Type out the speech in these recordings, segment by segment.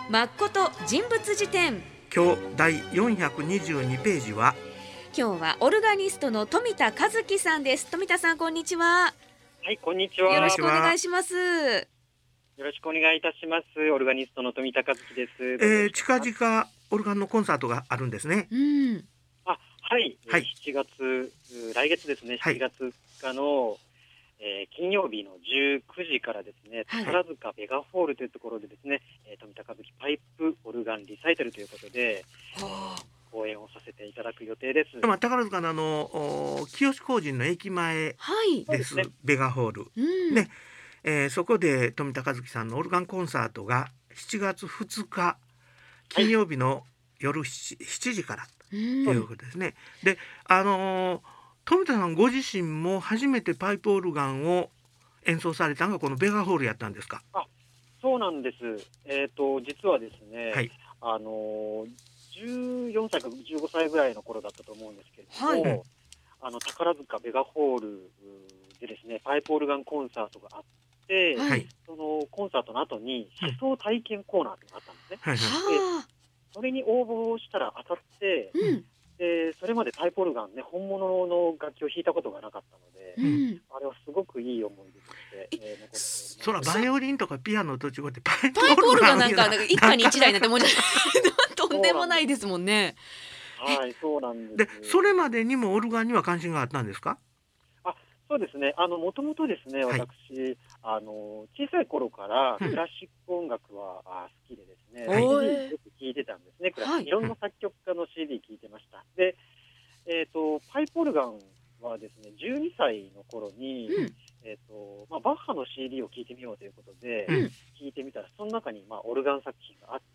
誠人物辞典。 今日第422ページは、 今日はオルガニストの富田和樹さんです。富田さん、こんにちは。 はい、こんにちは。 よろしくお願いします。 よろしくお願いいたします。オルガニストの富田和樹です。 近々オルガンのコンサートがあるんですね。 はい、 はい 7月、来月ですね、 はい 7月2日の、金曜日の19時からですね、 はい宝塚ベガホールというところでですね、富田和樹パイプオルガンリサイタルということで、講演をさせていただく予定です。 宝塚の清志工人の駅前はい。 です、 そうですねベガホール、ねそこで富田和樹さんのオルガンコンサートが7月2日金曜日の夜 7時からということですね。で、富田さんご自身も初めてパイプオルガンを演奏されたのがこのベガホールやったんですか？ そうなんです。実はですね、 はい 14歳か15歳ぐらいの頃だったと思うんですけれども、宝塚ベガホールでですね、パイプオルガンコンサートがあって、 はいそのコンサートの後に車窓体験コーナーがあったんですね。 はいはそれに応募したら当たって、それまでパイプオルガンね、本物の楽器を弾いたことがなかったので、あれはすごごくいい思い出として、残っております。 そらバイオリンとかピアノと違ってパイプパイプオルガンがなんか一家に一台なんてもんじゃないとんでもないですもんね。 はい、そうなんでです。 それまでにもオルガンには関心があったんですか？ そうですね。もともとですね、 はい私、小さい頃からうんクラシック音楽は好きでですね、 はい CD よく聴いてたんですね。 はいいろんな作曲家の CD 聴いてました。で、パイプオルガンはですね、12歳の頃に、バッハの CD を聴いてみようということで、 うん聴いてみたら、その中にオルガン作品があって、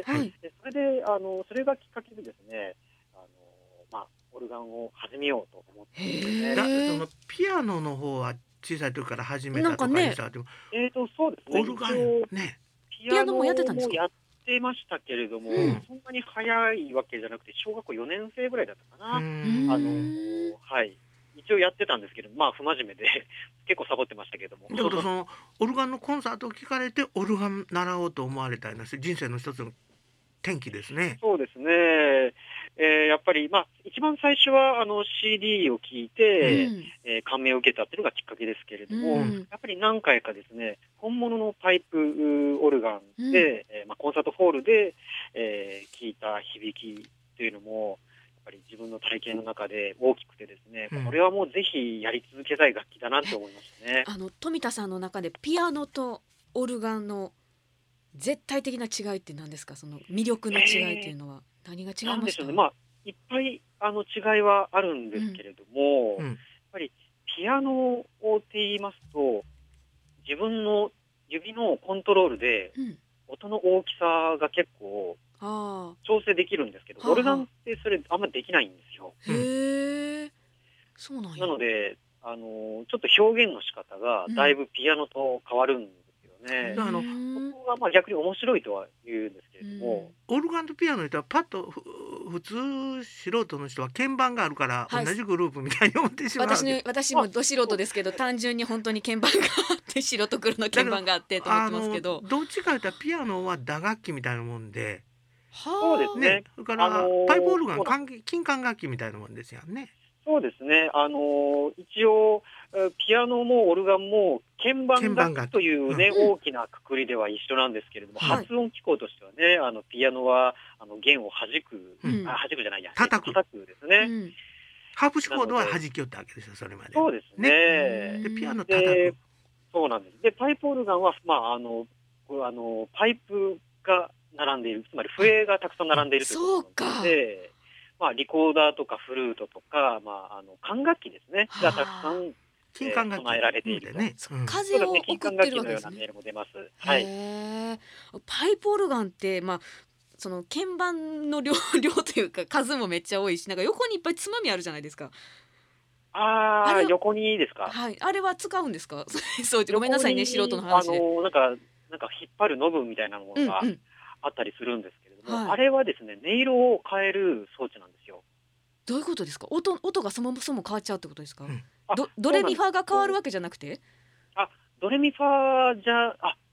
はいでそれでそれがきっかけでですね、オルガンを始めようと思ってですね。 だへーそのピアノの方は小さい時から始めたとかなんかね言ってたけど、 そうですね。 オルガン一応ね、 ピアノももやってたんですかやってましたけれども、 うんそんなに早いわけじゃなくて、小学校4年生ぐらいだったかな。はい。一応やってたんですけど、不真面目で結構サボってましたけれども。 だけどそのオルガンのコンサートを聞かれてオルガン習おうと思われたような人生の一つの転機ですね。 そうですね。やっぱり、一番最初はCD を聞いて、感銘を受けたっていうのがきっかけですけれども、 うんやっぱり何回かですね、本物のパイプオルガンで、コンサートホールで、聞いた響きというのも、やっぱり自分の体験の中で大きくてですね、 うんこれはもうぜひやり続けたい楽器だなと思いましたね。 富田さんの中でピアノとオルガンの絶対的な違いって何ですか？その魅力の違いっていうのは何が違いました？ なんでしょうね、いっぱい違いはあるんですけれども、 うんやっぱりピアノをって言いますと、自分の指のコントロールで音の大きさが結構あ調整できるんですけど、 はあはあオルガンってそれあんまできないんですよ。 あ、へえ、そうなんや。 なので、ちょっと表現の仕方がだいぶピアノと変わるんですよね。 だからそこが逆に面白いとは言うんですけれども、 オルガンとピアノの人はパッと普通素人の人は鍵盤があるからはい同じグループみたいに思ってしまうわけ。 私もど素人ですけど、単純に本当に鍵盤があって白と黒の鍵盤があってと思ってますけど、 どっちかというとピアノは打楽器みたいなもんで、 そうですね。 それからパイプオルガンそうなん金管楽器みたいなもんですよね。 そうですね。一応、ピアノもオルガンも鍵盤楽器というね、大きなくくりでは一緒なんですけれども、 はい発音機構としてはね、ピアノは弦を弾く、 うん弾くじゃないや、 叩くですね。 ハープシコードは弾きよったわけですよ、それまで。 そうですね。 でピアノ叩でく。 そうなんです。で、パイプオルガンは、パイプが並んでいる、つまり笛がたくさん並んでいるということなので、リコーダーとかフルートとか、管楽器ですね、がたくさん金管楽器備えられていると。 ね。 風を送金管ってる楽器のようなわけですね。 メールも出ます。はい。 へー、パイプオルガンってその鍵盤の量というか数もめっちゃ多いし、なんか横にいっぱいつまみあるじゃないですか。あれ横にいいですか。 はい、あれは使うんですか？そう、ごめんなさいね、素人の話で。 なんか引っ張るノブみたいなものがあったりするんですけれども、あれはですね、音色を変える装置なんですよ。 どういうことですか？音がそもそも変わっちゃうってことですか？ うんドレミファが変わるわけじゃなくて？ ドレミファじゃ、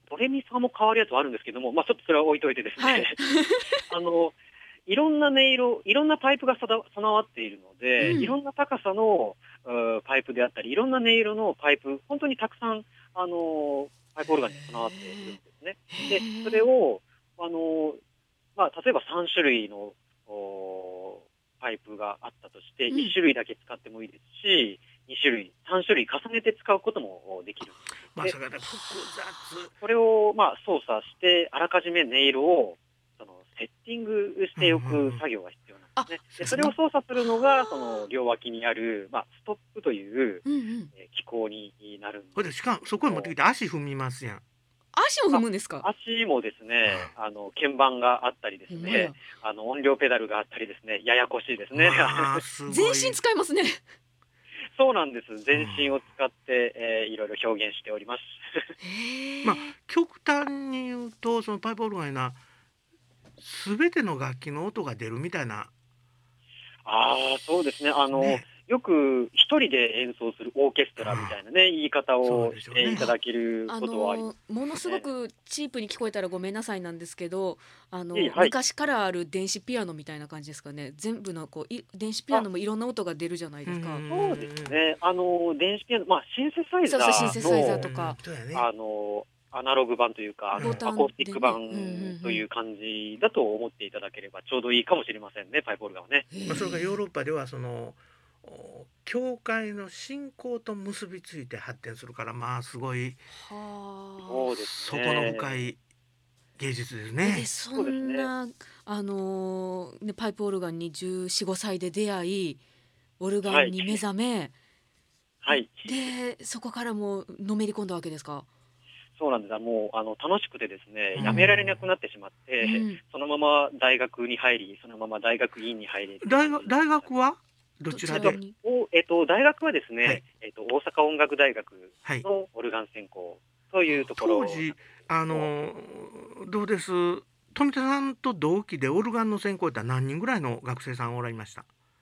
ドレミファも変わるやつはあるんですけども、まあ、ちょっとそれは置いといてですね、 はいいろんな音色、いろんなパイプが備わっているので、 うんいろんな高さのパイプであったり、いろんな音色のパイプ、本当にたくさん、パイプオルガンに備わっているんですね。で、それを、まあ、例えば3種類のパイプがあったとして、 うん 1種類だけ使ってもいいですし、2種類、3種類重ねて使うこともできる。 まあそれが複雑。 それを、まあ、操作して、あらかじめ音色をセッティングしておく作業が必要なんですね。でそれを操作するのが、両脇にある、まあ、ストップという、 うんうん、 機構になるんこれで。 でしかもそこに持ってきて足踏みますやん。 足を踏むんですか？ 足もですね、鍵盤があったりですほんまやね、音量ペダルがあったりですね、ややこしいですね。 すごい。 全身使いますね。 そうなんです。全身を使って、いろいろ表現しております。 まあ極端に言うとそのパイプオルガンな全ての楽器の音が出るみたいな。 そうですね。 ねよく一人で演奏するオーケストラみたいなね、言い方をしていただけることはあります。 ものすごくチープに聞こえたらごめんなさいなんですけど、 はい、 昔からある電子ピアノみたいな感じですかね。全部の電子ピアノもいろんな音が出るじゃないですか。 そうですね。電子ピアノ、まあシンセサイザそうシンセサイザーーとか、 そうやね。 アナログ版というか、 ボタンでねアコースティック版という感じだと思っていただければちょうどいいかもしれませんね、パイプオルガンはね。 まあそれがヨーロッパではその教会の信仰と結びついて発展するから、まあすごいそうです底ね。 の深い芸術ですでね。 そんな、ね、パイプオルガンに14、15歳で出会い、オルガンに目覚め、 はい。 でそこからもうのめり込んだわけですか？ そうなんです。もう楽しくてですね、 うんやめられなくなってしまって、 うんそのまま大学に入り、そのまま大学院に入れ。 大学はどちらで？ に大学はですね、 はい大阪音楽大学はい。 のオルガン専攻というところ。 当時どうです？富田さんと同期でオルガンの専攻って何人ぐらいの学生さんおられました？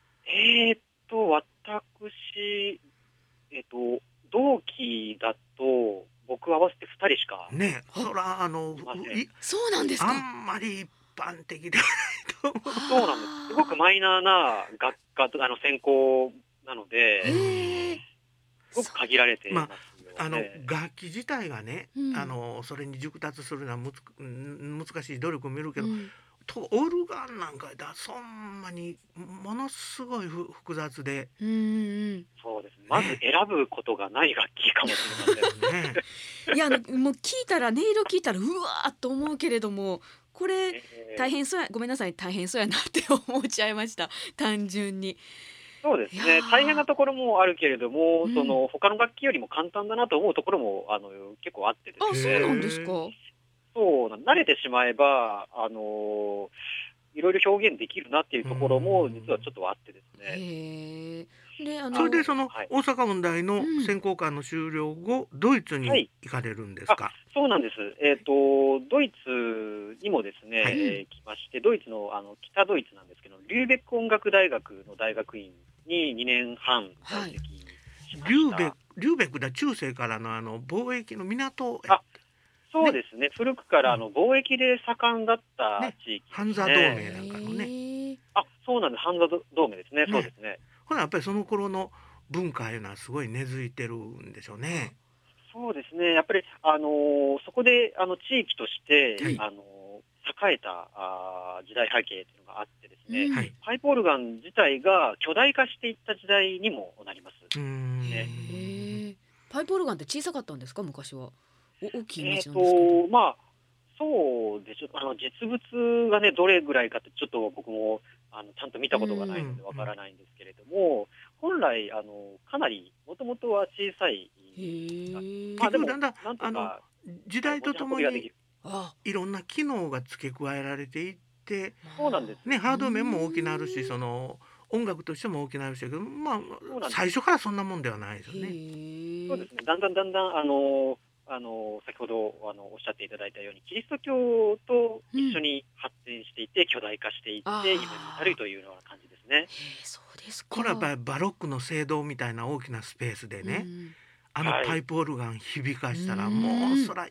私、同期だと、僕合わせて2人しか。 ねえ、そらそうなんですか？ あんまり一般的ではないと思う。 そうなんです。すごくマイナーな学科と専攻なので、 へえ。 すごく限られていますよね。 楽器自体がね、 うんそれに熟達するのは難しい努力を見るけど、 うんオルガンなんかだそんなにものすごい複雑で、 うんうんそうですね。まず選ぶことがない楽器かもしれません。 ね、 いやもう聞いたら音色聞いたらうわーっと思うけれども、これ大変そうや、ごめんなさい、大変そうやなって思っちゃいました、単純に。 そうですね。 いやー大変なところもあるけれども、 うん他の楽器よりも簡単だなと思うところも結構あってですね。 そうなんですか？ 慣れてしまえばいろいろ表現できるなっていうところも実はちょっとあってですね。 へえ。でそれでそのはい大阪音大のうん専攻科の修了後、ドイツにはい行かれるんですか？ そうなんです。ドイツにもですね、 はい来まして、ドイツの北ドイツなんですけど、リューベック音楽大学の大学院に2年半在籍しました。 リューベックだ、中世からの貿易の港。 そうですね。古くから貿易で盛んだった地域ですね。 ハンザ同盟なんかのね。 へえ。 そうなんです。ハンザ同盟ですね。そうですね。 ほらやっぱりその頃の文化いうのはすごい根付いてるんでしょうね。 そうですね。やっぱりそこで地域として、 はい栄えた時代背景というのがあってですね、 うんはい。 パイプオルガン自体が巨大化していった時代にもなります。 へえ。パイプオルガンって小さかったんですか、昔は？大きいイメージなんですけど。 まあそうでしょ。実物がねどれぐらいかってちょっと僕もちゃんと見たことがないのでわからないんですけれども、本来かなりもともとは小さい。 へえ。 でもだんだんなんとか時代とともに持ち運びができる。 あ、 いろんな機能が付け加えられていってそうなんです。 ね、ハード面も大きなるし、その音楽としても大きなるしだけど、まそうなんですあ最初からそんなもんではないですよね。 へえ。 そうですね。だんだん先ほどおっしゃっていただいたようにキリスト教と一緒に発展していて、巨大化していってあー今に至るというような感じですね。 へえ、そうですか。 これはやっぱりバロックの聖堂みたいな大きなスペースでね、 うんパイプオルガン響かしたら、 うんもうそら一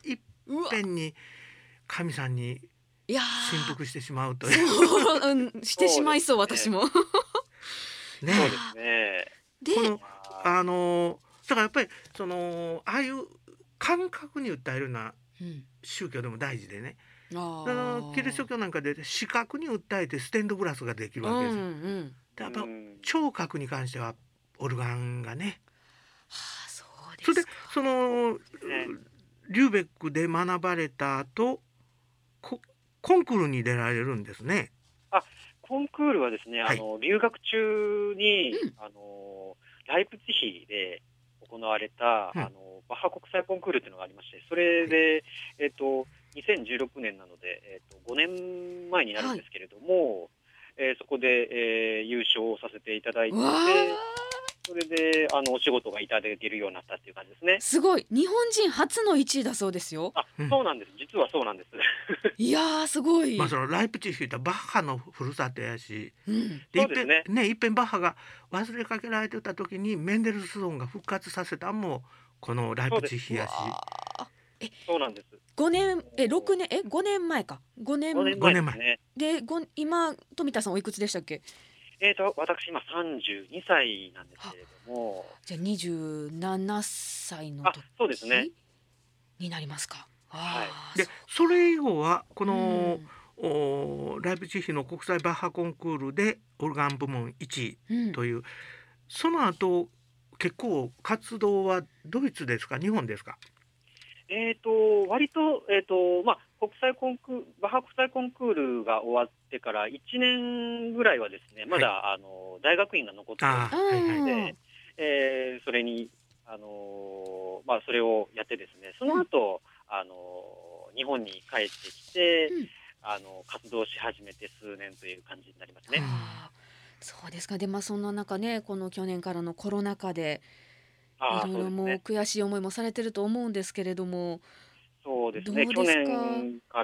うわぺんに神さんにいや振幅してしまうというそう、してしまいそう、 そうですね私も。 ね。 そうですね。 で、 このまあだからやっぱりああいう感覚に訴えるようなうん、 宗教でも大事でね、 あキリスト教なんかで視覚に訴えてステンドグラスができるあ、うんうわけですよ。 ん。 でやっぱうん聴覚に関してはオルガンがね、 はあ、そうでそれですか。 ねリューベックで学ばれた後コンクールに出られるんですね。 コンクールはですね、 はい留学中に、 うんライプツィヒで行われた、 うんバッハ国際コンクールっていうのがありまして、それで、2016年なので、5年前になるんですけれども、そこで、優勝をさせていただいて、 わあ、 それで、お仕事がいただけるようになったっていう感じですね。 すごい。日本人初の1位だそうですよ。 うんそうなんです。実はそうなんです。 いやー、すごい。 そのライプチヒってバッハのふるさとやし、 うん。 そうですねいっぺんバッハが忘れかけられてた時にメンデルスゾーンが復活させたんもこのライプチヒやし、 わーそうなんです。 5年、6年、5年前か。5年 5年前ですね。 で、今、富田さんおいくつでしたっけ？ 私今32歳なんですけれども、 じゃあ27歳の時そうですね。 になりますか。 はいであーそれ以後はこうのん、 ライプチヒの国際バッハコンクールでオルガン部門1 うん位という、その後結構活動はドイツですか日本ですか？ 割と、バッハ国際コンクールが終わってから1年ぐらいはですね、まだ、大学院が残っていあるーはいはいので、それに、それをやってですね、その後、日本に帰ってきて、 うん活動し始めて数年という感じになりますね。 あーそうですか。で、そんな中ね、この去年からのコロナ禍でいろいろもうそうですね。 悔しい思いもされてると思うんですけれども、 そうですね。去どうですか？ 年から、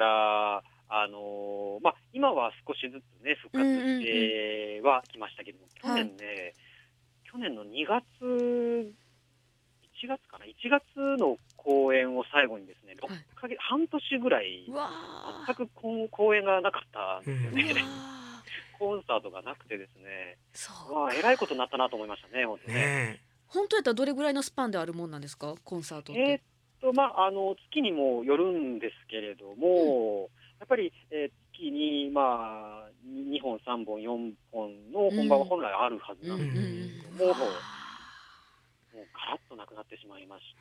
今は少しずつね、復活してはきましたけども、去年の2月、1月かな、1月の公演を最後にですね、6ヶ月、半年ぐらい、 うわ全く公演がなかったんですよー、 ね。 うわーコンサートがなくてですね、 そうえらいことになったなと思いましたね、本当ね。 ね本当やったらどれぐらいのスパンであるもんなんですか、コンサートって。 月にもよるんですけれども、やっぱり、月に、2本、3本、4本の本番は本来あるはずなんですけれども、もうガラッとなくなってしまいまして、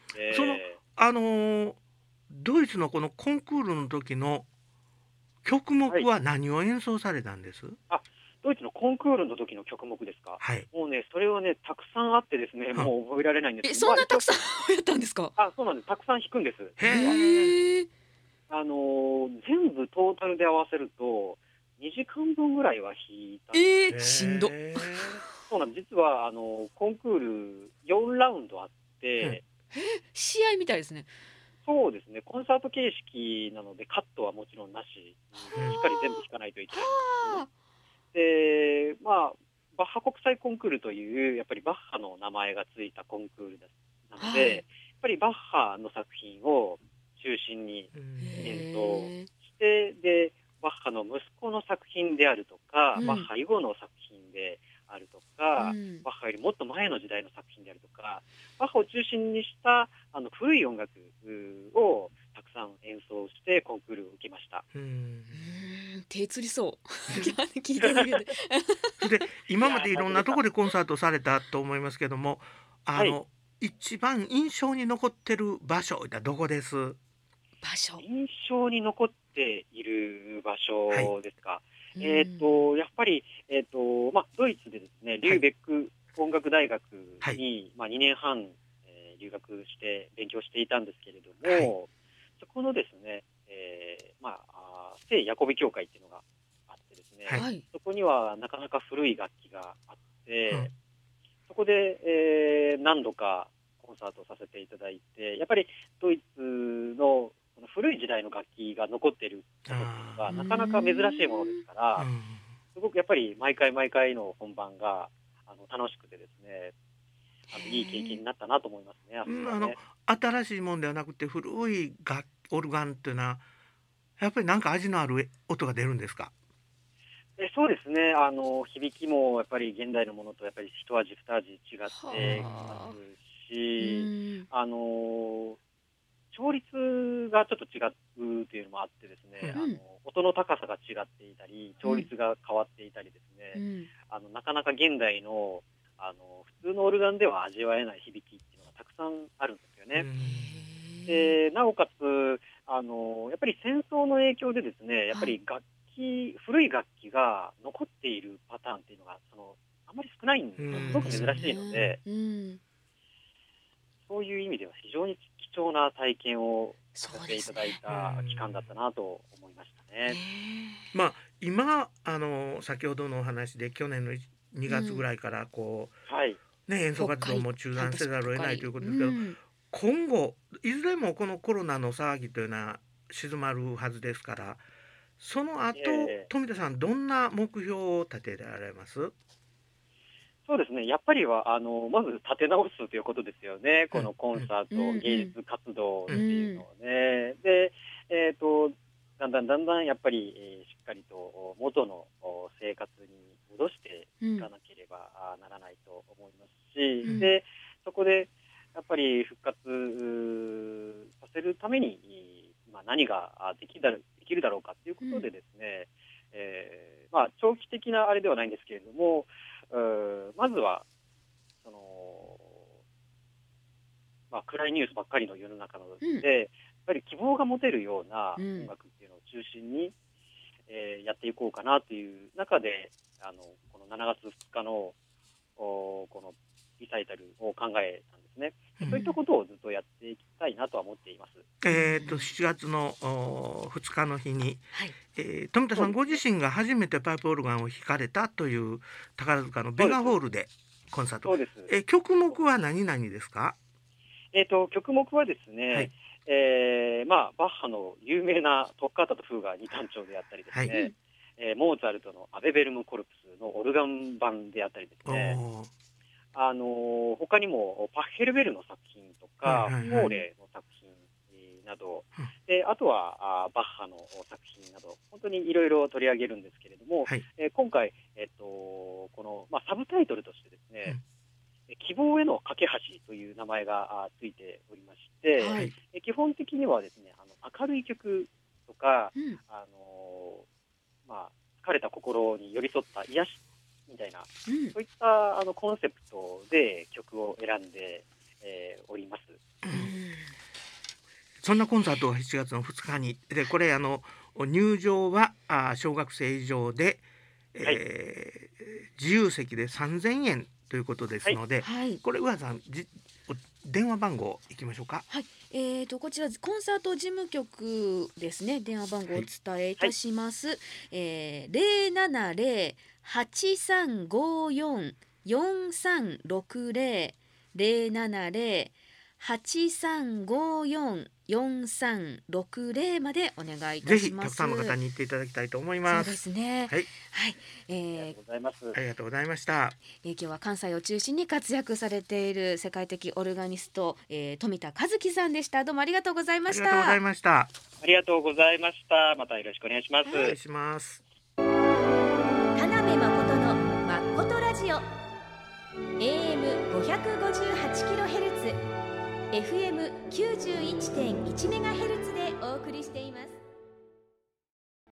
ドイツのこのコンクールの時の曲目は何を演奏されたんです？ ドイツのコンクールの時の曲目ですか。 はい。 もうね、それはね、たくさんあってですね、もう覚えられないんですけど、 そんなたくさんやったんですか？ そうなんです。たくさん弾くんです。 へえ。 へえ。 全部トータルで合わせると、2時間分ぐらいは弾いたんです。 しんど。 そうなんです。実は、コンクール4ラウンドあって、 試合みたいですね。 そうですね、コンサート形式なので、カットはもちろんなし、しっかり全部弾かないといけないんですけどね。で、バッハ国際コンクールという、やっぱりバッハの名前がついたコンクールなので、 はいやっぱりバッハの作品を中心に演奏へして、で、バッハの息子の作品であるとか、 うんバッハ以後の作品であるとか、 うんバッハよりもっと前の時代の作品であるとか、バッハを中心にした古い音楽をたくさん演奏してコンクールを受けました。 手つりそう聞いただけでで今までいろんなところでコンサートされたと思いますけども、一番印象に残ってる場所はどこです？ 場所。 印象に残っている場所ですか。 うんやっぱり、ドイツでですね、リューベック音楽大学に、2年半、留学して勉強していたんですけれども、そこのですね、聖ヤコビ教会っていうのがあってですね、 はい。 そこにはなかなか古い楽器があって、そこで、何度かコンサートをさせていただいて、やっぱりドイツのこの古い時代の楽器が残っていることっていうのがなかなか珍しいものですから、すごくやっぱり毎回毎回の本番が楽しくてですね、 いい経験になったなと思いますね。 新しいもんではなくて古いオルガンっていうのはやっぱりなんか味のある音が出るんですか？ そうですね。響きもやっぱり現代のものとやっぱり一味二味違ってきますし、調律がちょっと違うというのもあってですね、音の高さが違っていたり、調律が変わっていたりですね、なかなか現代の普通のオルガンでは味わえない響きっていうのがたくさんあるんですよね。なおかつやっぱり戦争の影響でですね、やっぱり古い楽器が残っているパターンっていうのがあんまり少ないんです。すごく珍しいので、そういう意味では非常に貴重な体験をさせていただいた期間だったなと思いましたね。 今先ほどのお話で去年の2月ぐらいから演奏活動も中断せざるを得ないということですけど、今後いずれもこのコロナの騒ぎというのは静まるはずですから、その後、富田さんどんな目標を立てられます？ そうですね、やっぱりはまず立て直すということですよね。このコンサート、芸術活動っていうのをね。で、だんだんやっぱり、しっかりと元の生活に戻していかなければならないと思いますし、でそこでやっぱり復活させるために何ができるだろうかということでですね、長期的なあれではないんですけれども、まずは暗いニュースばっかりの世の中なので、やっぱり希望が持てるような音楽っていうのを中心に、やっていこうかなという中で、この7月2日のこのリサイタルを考えたんですね。そういったことをずっとやっていきたいなとは思っています。 7月の2日の日に、富田さんご自身が初めてパイプオルガンを弾かれたという宝塚のベガホールでコンサート。 そうです。 曲目は何々ですか？ 曲目はですね、バッハの有名なトッカータとフーガー2単調であったりですね、モーツァルトのアベベルムコルプスのオルガン版であったりですね、他にもパッヘルベルの作品とか、モーレの作品など、であとはバッハの作品など、本当にいろいろ取り上げるんですけれども、今回、この、サブタイトルとしてですね、希望への架け橋という名前がついておりまして、基本的にはですね、明るい曲とか、疲れた心に寄り添った癒しみたいな、そういったコンセプトで曲を選んで、おります。 そんなコンサートが7月の2日にで、これ入場は小学生以上で、自由席で3000円ということですので、これ上さん電話番号いきましょうか。 こちらコンサート事務局ですね。電話番号をお伝えいたします。070-8354-4360 070-8354-4360までお願いいたします。 ぜひたくさんの方に行っていただきたいと思います。 そうですね。 はい。 ありがとうございます。 ありがとうございました。 今日は関西を中心に活躍されている世界的オルガニスト、富田和樹さんでした。どうもありがとうございました。 ありがとうございました。 ありがとうございました。またよろしくお願いします。 お願いします。 田辺誠のまことラジオ AM558kHz FM91.1MHz